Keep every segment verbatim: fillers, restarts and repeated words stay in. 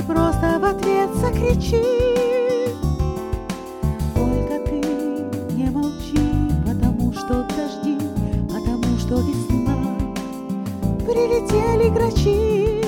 просто в ответ закричи. Только ты не молчи, потому что дожди, потому что весна. Прилетели грачи.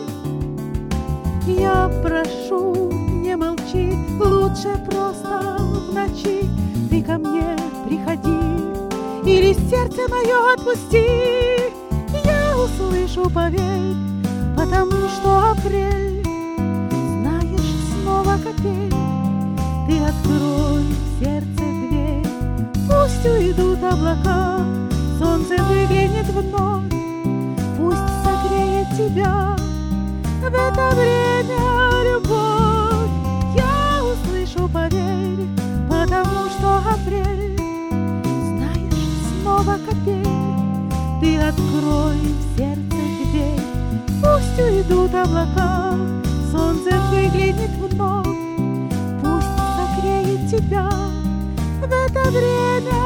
Я прошу, не молчи, лучше просто в ночи ты ко мне приходи, или сердце мое отпусти. Я услышу, поверь, потому что апрель, знаешь, снова капель. Ты открой в сердце дверь, пусть уйдут облака, солнце выглянет вновь, пусть согреет тебя в это время любовь. Я услышу, поверь, потому что апрель, знаешь, снова капель. Ты открой в сердце дверь, пусть уйдут облака, солнце выглянет вновь, пусть согреет тебя в это время